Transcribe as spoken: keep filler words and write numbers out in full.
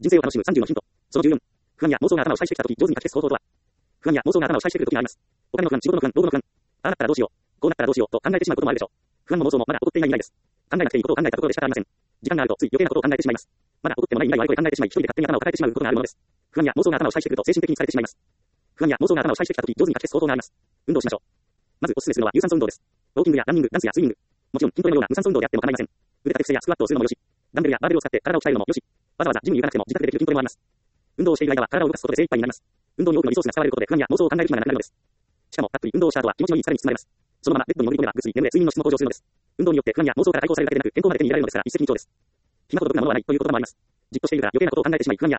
人生を楽しむさんじゅうのヒント。そのじゅうよん。不安や妄想が頭を支配してきたとき、上手に書き消す方法とは。不安や妄想が頭を支配してくるときがあります。お金の不安、仕事の不安、老後の不安。ああなったらどうしよう。こうなったらどうしようと考えてしまうこともあるでしょう。不安も妄想もまだ起こっていない未来です。考えなくていいことを考えたところで仕方ありません。時間があるとつい余計なことを考えてしまいます。まだ起こってもない未来をあれこれ考えてしまい、一人で勝手に頭を抱えてしまうことがあるものです。不安や妄想が頭を支配してくると精神的に疲れてしまいます。不安や妄想が頭を支配してきたとき、上手に書き消す方法があります。運動しましょう。まずおすすめするのは有酸素運動です。ウォーキングやランニング、ダンスやスイミング。もちろん筋トレのような無酸素運動であっても構いません。腕立て伏せやスクワットをするのもよし、ダンベルやバーベルを使って体を鍛えるのもよし、わざわざジムに行かなくても自宅でできる筋トレもあります。運動をしている間は体を動かすことで精一杯になります。運動に多くのリソースが使われることで不安や妄想を考える暇がなくなるのです。しかもたっぷり運動をした後は気持ちのいい疲れに包まれます。そのままベッドに潜り込めばぐっすり眠れ睡眠の質も向上するのです。運動によって不安や妄想から解放されるだけでなく健康まで手に入れられるのですから一石二鳥です。暇ほど毒なものはないという言葉もあります。じっとしているから余計なことを考えてしまい不安や妄想が頭を支配してきます。運動をすることで考える暇をなくし、健康も手に入れられるのです。不安や妄想が頭を支配してきたら運動をして考える暇をなくす。運動をして考える暇をなくす。運動をして考える暇をなくす。